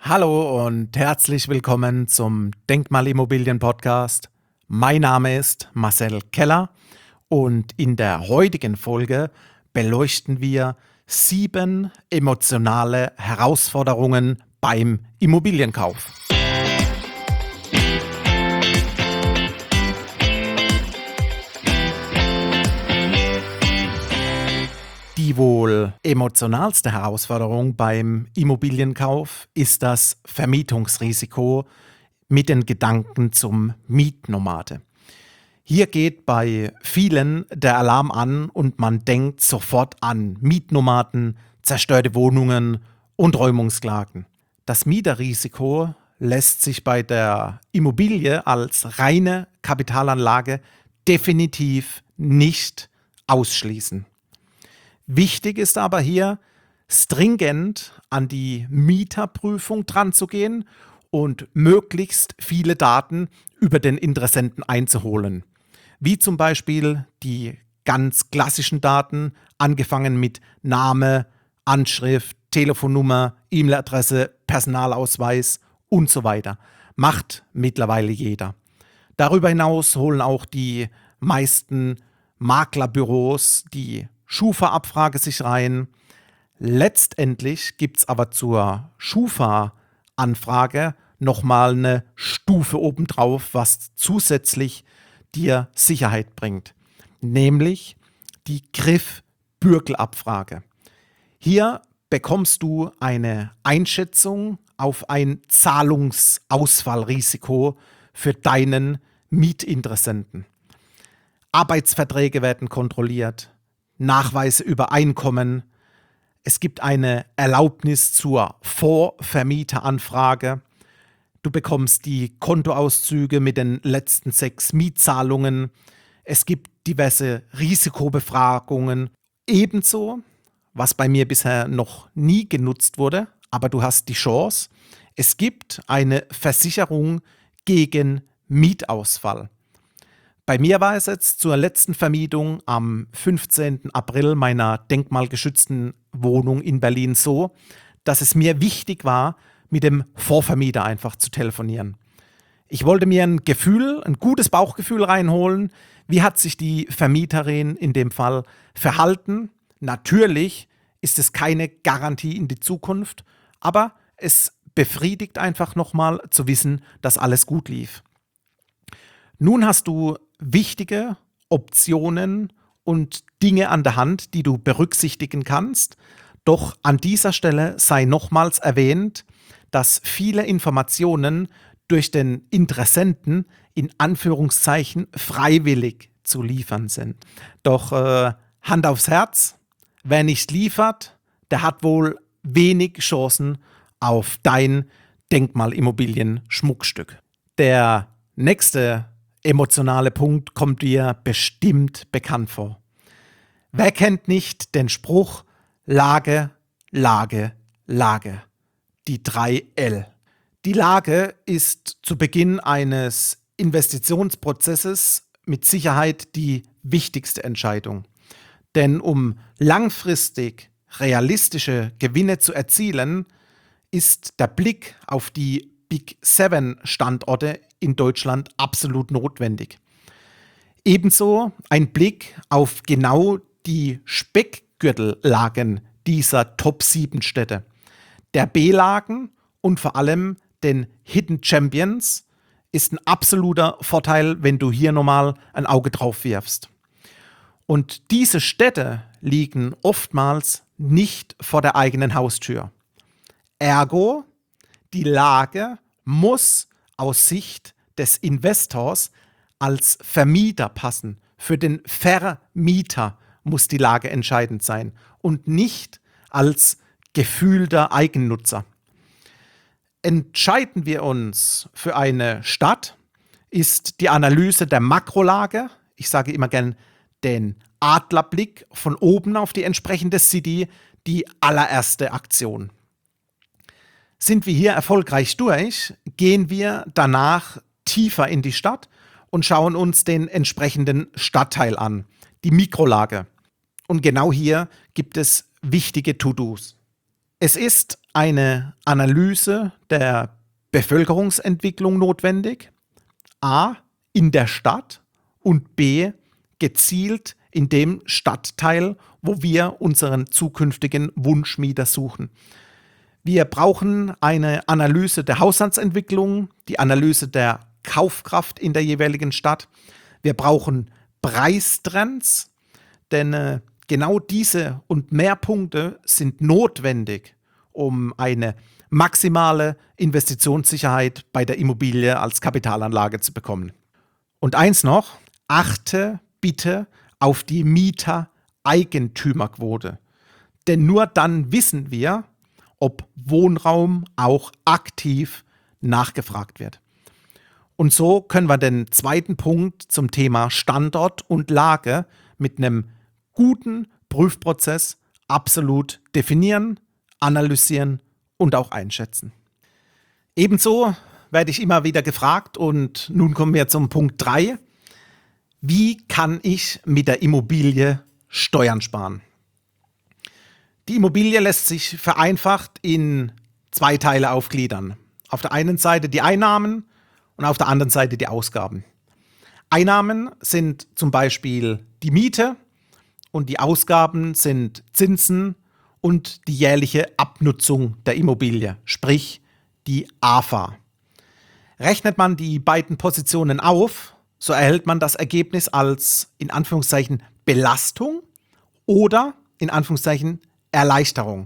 Hallo und herzlich willkommen zum Denkmalimmobilien-Podcast. Mein Name ist Marcel Keller und in der heutigen Folge beleuchten wir 7 emotionale Herausforderungen beim Immobilienkauf. Die wohl emotionalste Herausforderung beim Immobilienkauf ist das Vermietungsrisiko mit den Gedanken zum Mietnomade. Hier geht bei vielen der Alarm an und man denkt sofort an Mietnomaden, zerstörte Wohnungen und Räumungsklagen. Das Mieterrisiko lässt sich bei der Immobilie als reine Kapitalanlage definitiv nicht ausschließen. Wichtig ist aber hier, stringent an die Mieterprüfung dran zu gehen und möglichst viele Daten über den Interessenten einzuholen. Wie zum Beispiel die ganz klassischen Daten, angefangen mit Name, Anschrift, Telefonnummer, E-Mail-Adresse, Personalausweis und so weiter. Macht mittlerweile jeder. Darüber hinaus holen auch die meisten Maklerbüros die Schufa-Abfrage sich rein. Letztendlich gibt es aber zur Schufa-Anfrage nochmal eine Stufe obendrauf, was zusätzlich dir Sicherheit bringt, nämlich die Griff-Bürgel-Abfrage. Hier bekommst du eine Einschätzung auf ein Zahlungsausfallrisiko für deinen Mietinteressenten. Arbeitsverträge werden kontrolliert, Nachweise über Einkommen. Es gibt eine Erlaubnis zur Vorvermieteranfrage. Du bekommst die Kontoauszüge mit den letzten 6 Mietzahlungen. Es gibt diverse Risikobefragungen. Ebenso, was bei mir bisher noch nie genutzt wurde, aber du hast die Chance, es gibt eine Versicherung gegen Mietausfall. Bei mir war es jetzt zur letzten Vermietung am 15. April meiner denkmalgeschützten Wohnung in Berlin so, dass es mir wichtig war, mit dem Vorvermieter einfach zu telefonieren. Ich wollte mir ein gutes Bauchgefühl reinholen. Wie hat sich die Vermieterin in dem Fall verhalten? Natürlich ist es keine Garantie in die Zukunft, aber es befriedigt einfach nochmal zu wissen, dass alles gut lief. Nun hast du wichtige Optionen und Dinge an der Hand, die du berücksichtigen kannst. Doch an dieser Stelle sei nochmals erwähnt, dass viele Informationen durch den Interessenten in Anführungszeichen freiwillig zu liefern sind. Doch Hand aufs Herz, wer nicht liefert, der hat wohl wenig Chancen auf dein Denkmalimmobilien-Schmuckstück. Der nächste emotionale Punkt kommt dir bestimmt bekannt vor. Wer kennt nicht den Spruch Lage, Lage, Lage? Die 3 L. Die Lage ist zu Beginn eines Investitionsprozesses mit Sicherheit die wichtigste Entscheidung. Denn um langfristig realistische Gewinne zu erzielen, ist der Blick auf die Big 7 Standorte in Deutschland absolut notwendig. Ebenso ein Blick auf genau die Speckgürtellagen dieser Top 7 Städte, der B-Lagen und vor allem den Hidden Champions ist ein absoluter Vorteil, wenn du hier nochmal ein Auge drauf wirfst. Und diese Städte liegen oftmals nicht vor der eigenen Haustür. Ergo, die Lage muss aus Sicht des Investors als Vermieter passen. Für den Vermieter muss die Lage entscheidend sein und nicht als gefühlter Eigennutzer. Entscheiden wir uns für eine Stadt, ist die Analyse der Makrolage, ich sage immer gern den Adlerblick von oben auf die entsprechende City, die allererste Aktion. Sind wir hier erfolgreich durch, gehen wir danach tiefer in die Stadt und schauen uns den entsprechenden Stadtteil an, die Mikrolage. Und genau hier gibt es wichtige To-Dos. Es ist eine Analyse der Bevölkerungsentwicklung notwendig, a. in der Stadt und b. gezielt in dem Stadtteil, wo wir unseren zukünftigen Wunschmieter suchen. Wir brauchen eine Analyse der Haushaltsentwicklung, die Analyse der Kaufkraft in der jeweiligen Stadt. Wir brauchen Preistrends, denn genau diese und mehr Punkte sind notwendig, um eine maximale Investitionssicherheit bei der Immobilie als Kapitalanlage zu bekommen. Und eins noch, achte bitte auf die Mieter-Eigentümerquote. Denn nur dann wissen wir, ob Wohnraum auch aktiv nachgefragt wird. Und so können wir den zweiten Punkt zum Thema Standort und Lage mit einem guten Prüfprozess absolut definieren, analysieren und auch einschätzen. Ebenso werde ich immer wieder gefragt und nun kommen wir zum Punkt 3. Wie kann ich mit der Immobilie Steuern sparen? Die Immobilie lässt sich vereinfacht in 2 Teile aufgliedern. Auf der einen Seite die Einnahmen und auf der anderen Seite die Ausgaben. Einnahmen sind zum Beispiel die Miete und die Ausgaben sind Zinsen und die jährliche Abnutzung der Immobilie, sprich die AFA. Rechnet man die beiden Positionen auf, so erhält man das Ergebnis als in Anführungszeichen Belastung oder in Anführungszeichen Erleichterung.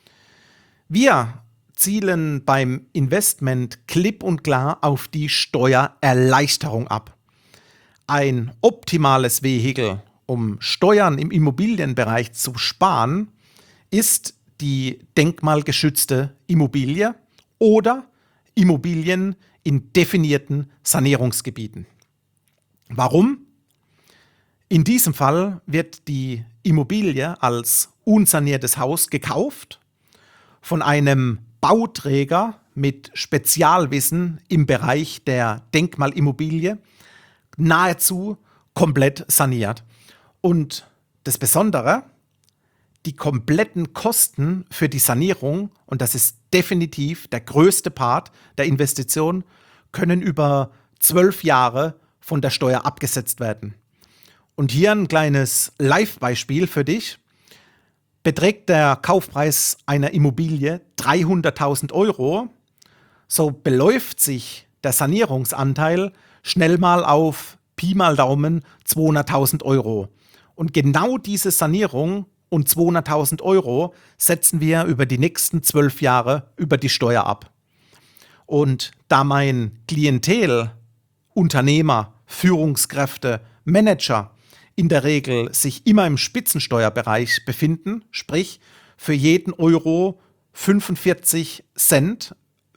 Wir zielen beim Investment klipp und klar auf die Steuererleichterung ab. Ein optimales Vehikel, um Steuern im Immobilienbereich zu sparen, ist die denkmalgeschützte Immobilie oder Immobilien in definierten Sanierungsgebieten. Warum? In diesem Fall wird die Immobilie als unsaniertes Haus gekauft von einem Bauträger mit Spezialwissen im Bereich der Denkmalimmobilie, nahezu komplett saniert. Und das Besondere, die kompletten Kosten für die Sanierung, und das ist definitiv der größte Part der Investition, können über 12 Jahre von der Steuer abgesetzt werden. Und hier ein kleines Live-Beispiel für dich. Beträgt der Kaufpreis einer Immobilie 300.000 Euro, so beläuft sich der Sanierungsanteil schnell mal auf Pi mal Daumen 200.000 Euro. Und genau diese Sanierung und 200.000 Euro setzen wir über die nächsten 12 Jahre über die Steuer ab. Und da mein Klientel, Unternehmer, Führungskräfte, Manager in der Regel sich immer im Spitzensteuerbereich befinden, sprich für jeden Euro 45 Cent,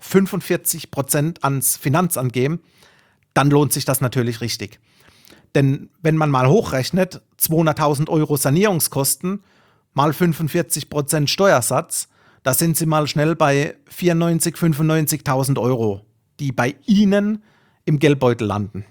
45% ans Finanzamt geben, dann lohnt sich das natürlich richtig. Denn wenn man mal hochrechnet, 200.000 Euro Sanierungskosten mal 45% Steuersatz, da sind Sie mal schnell bei 94.000, 95.000 Euro, die bei Ihnen im Geldbeutel landen.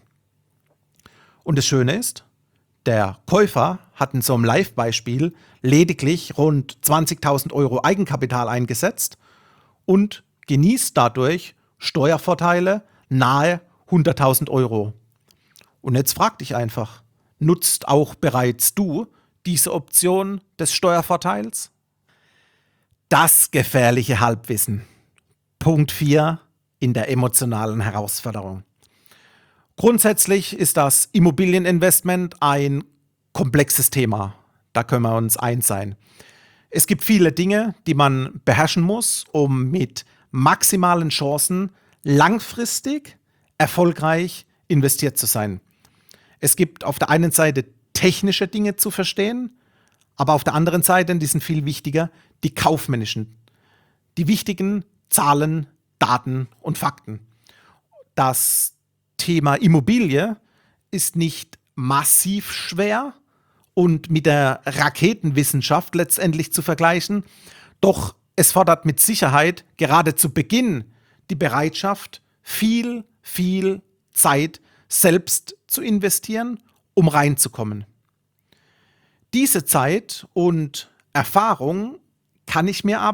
Und das Schöne ist, der Käufer hat in so einem Live-Beispiel lediglich rund 20.000 Euro Eigenkapital eingesetzt und genießt dadurch Steuervorteile nahe 100.000 Euro. Und jetzt frag dich einfach, nutzt auch bereits du diese Option des Steuervorteils? Das gefährliche Halbwissen. Punkt 4 in der emotionalen Herausforderung. Grundsätzlich ist das Immobilieninvestment ein komplexes Thema. Da können wir uns eins sein. Es gibt viele Dinge, die man beherrschen muss, um mit maximalen Chancen langfristig erfolgreich investiert zu sein. Es gibt auf der einen Seite technische Dinge zu verstehen, aber auf der anderen Seite, die sind viel wichtiger, die kaufmännischen, die wichtigen Zahlen, Daten und Fakten. Das Thema Immobilie ist nicht massiv schwer und mit der Raketenwissenschaft letztendlich zu vergleichen, doch es fordert mit Sicherheit gerade zu Beginn die Bereitschaft, viel Zeit selbst zu investieren, um reinzukommen. Diese Zeit und Erfahrung kann ich mir aber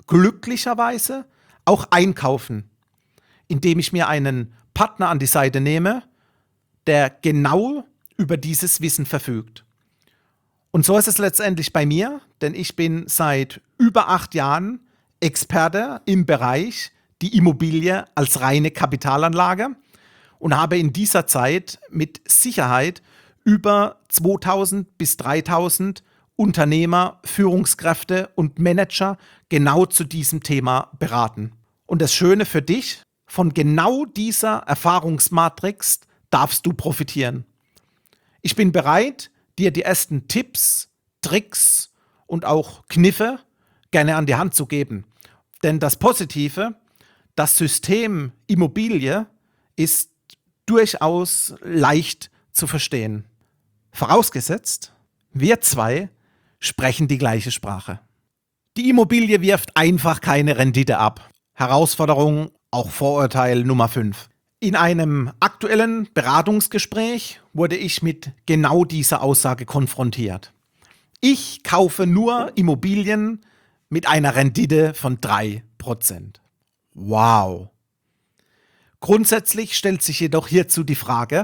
glücklicherweise auch einkaufen, indem ich mir einen Partner an die Seite nehme, der genau über dieses Wissen verfügt. Und so ist es letztendlich bei mir, denn ich bin seit über 8 Jahren Experte im Bereich die Immobilie als reine Kapitalanlage und habe in dieser Zeit mit Sicherheit über 2000 bis 3000 Unternehmer, Führungskräfte und Manager genau zu diesem Thema beraten. Und das Schöne für dich, von genau dieser Erfahrungsmatrix darfst du profitieren. Ich bin bereit, dir die ersten Tipps, Tricks und auch Kniffe gerne an die Hand zu geben. Denn das Positive, das System Immobilie ist durchaus leicht zu verstehen. Vorausgesetzt, wir zwei sprechen die gleiche Sprache. Die Immobilie wirft einfach keine Rendite ab. Herausforderung, auch Vorurteil Nummer 5. In einem aktuellen Beratungsgespräch wurde ich mit genau dieser Aussage konfrontiert. Ich kaufe nur Immobilien mit einer Rendite von 3%. Wow! Grundsätzlich stellt sich jedoch hierzu die Frage,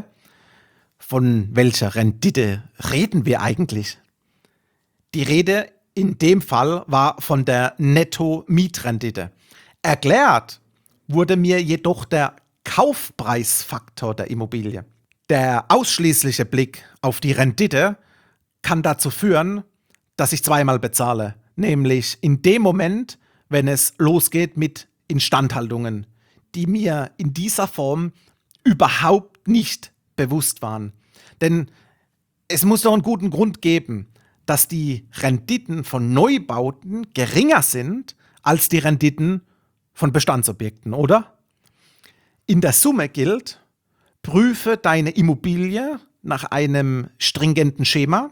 von welcher Rendite reden wir eigentlich? Die Rede in dem Fall war von der Netto-Mietrendite. Erklärt wurde mir jedoch der Kaufpreisfaktor der Immobilie. Der ausschließliche Blick auf die Rendite kann dazu führen, dass ich zweimal bezahle, nämlich in dem Moment, wenn es losgeht mit Instandhaltungen, die mir in dieser Form überhaupt nicht bewusst waren. Denn es muss doch einen guten Grund geben, dass die Renditen von Neubauten geringer sind als die Renditen von Bestandsobjekten, oder? In der Summe gilt, prüfe deine Immobilie nach einem stringenten Schema,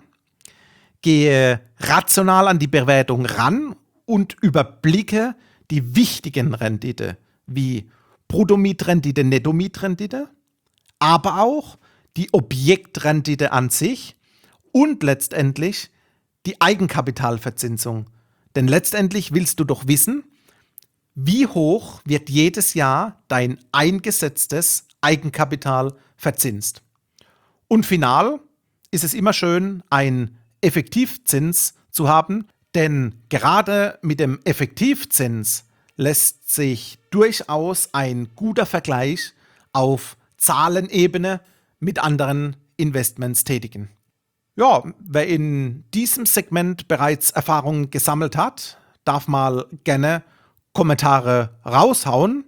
gehe rational an die Bewertung ran und überblicke die wichtigen Rendite wie Bruttomietrendite, Nettomietrendite, aber auch die Objektrendite an sich und letztendlich die Eigenkapitalverzinsung. Denn letztendlich willst du doch wissen, wie hoch wird jedes Jahr dein eingesetztes Eigenkapital verzinst. Und final ist es immer schön, einen Effektivzins zu haben, denn gerade mit dem Effektivzins lässt sich durchaus ein guter Vergleich auf Zahlenebene mit anderen Investments tätigen. Ja, wer in diesem Segment bereits Erfahrungen gesammelt hat, darf mal gerne Kommentare raushauen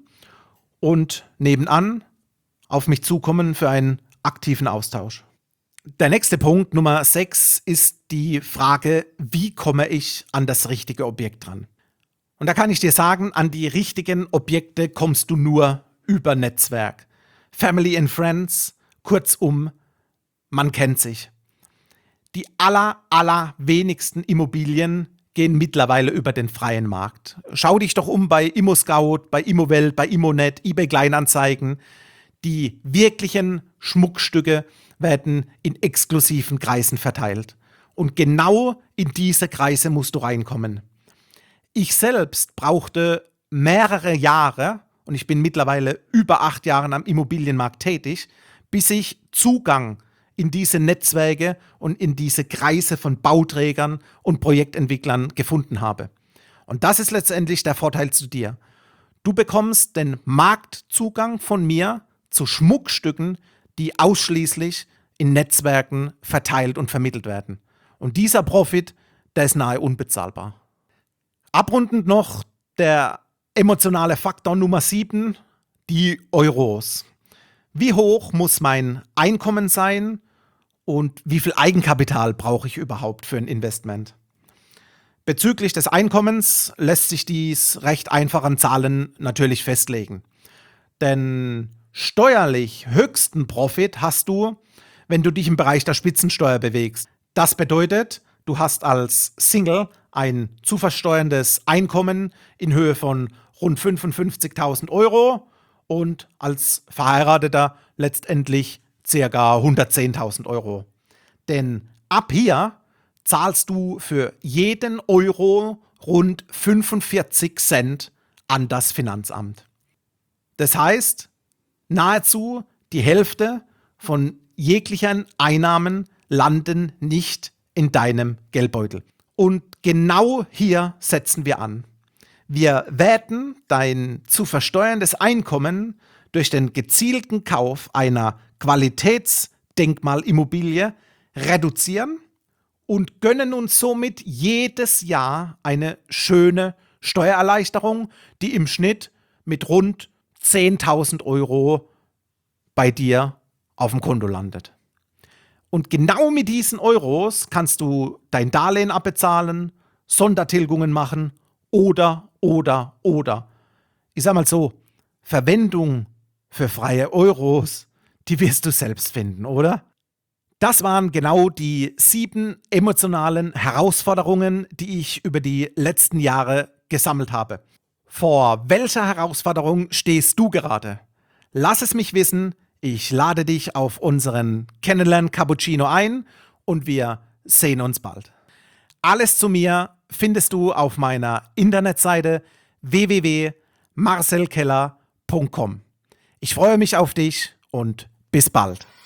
und nebenan auf mich zukommen für einen aktiven Austausch. Der nächste Punkt, Nummer 6, ist die Frage, wie komme ich an das richtige Objekt dran? Und da kann ich dir sagen, an die richtigen Objekte kommst du nur über Netzwerk. Family and Friends, kurzum, man kennt sich. Die allerwenigsten Immobilien gehen mittlerweile über den freien Markt. Schau dich doch um bei ImmoScout, bei Immowelt, bei Immonet, eBay Kleinanzeigen. Die wirklichen Schmuckstücke werden in exklusiven Kreisen verteilt. Und genau in diese Kreise musst du reinkommen. Ich selbst brauchte mehrere Jahre, und ich bin mittlerweile über 8 Jahre am Immobilienmarkt tätig, bis ich Zugang in diese Netzwerke und in diese Kreise von Bauträgern und Projektentwicklern gefunden habe. Und das ist letztendlich der Vorteil zu dir. Du bekommst den Marktzugang von mir zu Schmuckstücken, die ausschließlich in Netzwerken verteilt und vermittelt werden. Und dieser Profit, der ist nahe unbezahlbar. Abrundend noch der emotionale Faktor Nummer 7, die Euros. Wie hoch muss mein Einkommen sein und wie viel Eigenkapital brauche ich überhaupt für ein Investment? Bezüglich des Einkommens lässt sich dies recht einfach an Zahlen natürlich festlegen. Denn steuerlich höchsten Profit hast du, wenn du dich im Bereich der Spitzensteuer bewegst. Das bedeutet, du hast als Single ein zu versteuerndes Einkommen in Höhe von rund 55.000 Euro und als Verheirateter letztendlich ca. 110.000 Euro. Denn ab hier zahlst du für jeden Euro rund 45 Cent an das Finanzamt. Das heißt, nahezu die Hälfte von jeglichen Einnahmen landen nicht in deinem Geldbeutel. Und genau hier setzen wir an. Wir werten dein zu versteuerndes Einkommen durch den gezielten Kauf einer Qualitätsdenkmalimmobilie reduzieren und gönnen uns somit jedes Jahr eine schöne Steuererleichterung, die im Schnitt mit rund 10.000 Euro bei dir auf dem Konto landet. Und genau mit diesen Euros kannst du dein Darlehen abbezahlen, Sondertilgungen machen oder. Ich sag mal so, Verwendung für freie Euros, die wirst du selbst finden, oder? Das waren genau die 7 emotionalen Herausforderungen, die ich über die letzten Jahre gesammelt habe. Vor welcher Herausforderung stehst du gerade? Lass es mich wissen. Ich lade dich auf unseren Kennenlern-Cappuccino ein und wir sehen uns bald. Alles zu mir findest du auf meiner Internetseite www.marcelkeller.com. Ich freue mich auf dich und bis bald.